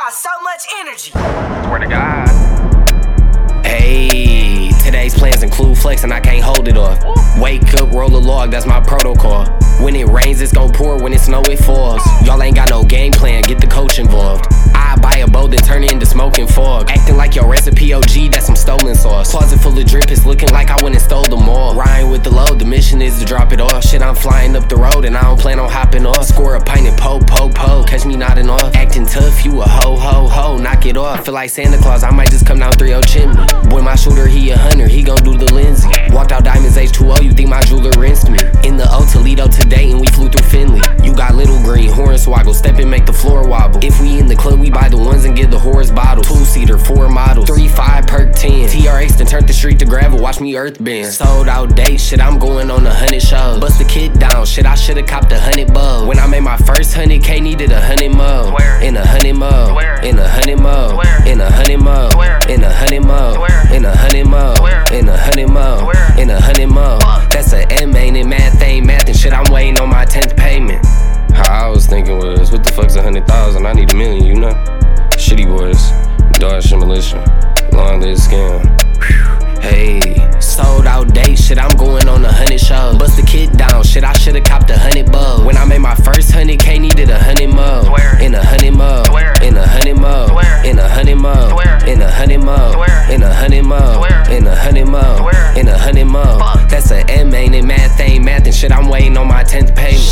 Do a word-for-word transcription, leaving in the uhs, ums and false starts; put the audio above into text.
got so much energy. Swear to God. Hey, today's plans include flex and I can't hold it off. Wake up, roll a log, that's my protocol. When it rains, it's gon' pour, when it snow, it falls. Y'all ain't got no game plan, get the coach involved. I buy a boat, then turn it into smoking fog. Acting like your recipe O G, that's some stolen sauce. Closet full of drip, it's looking like I went and stole them all. Riding with the load, the mission is to drop it off. Shit, I'm flying up the road and I don't plan on hopping off. Score a pint and po, po, po, catch me nodding off. Acting tough, you a ho, ho, ho, knock it off. Feel like Santa Claus, I might just come down three oh chimney. Boy, my shooter, he a hunter, he gon' do the Lindsay. Walked out Diamonds H two O, you think my jeweler rinsed me. In the O Toledo today and we flew through Finley. You got little green, hornswoggle, step and make the floor wobble. If we in the club, we buy the ones and give the whores bottles. Two-seater, four models, three, five, perk ten. T R X then turned the street to gravel, watch me earth bend. Sold out dates, shit, I'm going on a hundred shows. Bust the kid down, shit, I should've copped a hundred bucks. When I made my first hundred K, needed a hundred mo. In a hundred mo, in a hundred mo, in a hundred mo, in a hundred mo, in a hundred mo, in a hundred mo, in a hundred mo. That's a M, ain't it? Math ain't math and shit, I'm waiting on my tenth payment. How I was thinking was, what the fuck's a hundred thousand? I need a million, you know? Shitty boys, Dodge and militia, long live scam. Hey, sold out dates, shit, I'm going on a hundred shows. Bust the kid down, shit, I should've copped a hundred bucks. When I made my first hundred K, needed a hundred mo. In a hundred mo, in a hundred mo, in a hundred mo, in a hundred mo, in a hundred mo, in a hundred mo, in a hundred mo. That's a M, ain't it? Math ain't math and shit, I'm waiting on my tenth payment.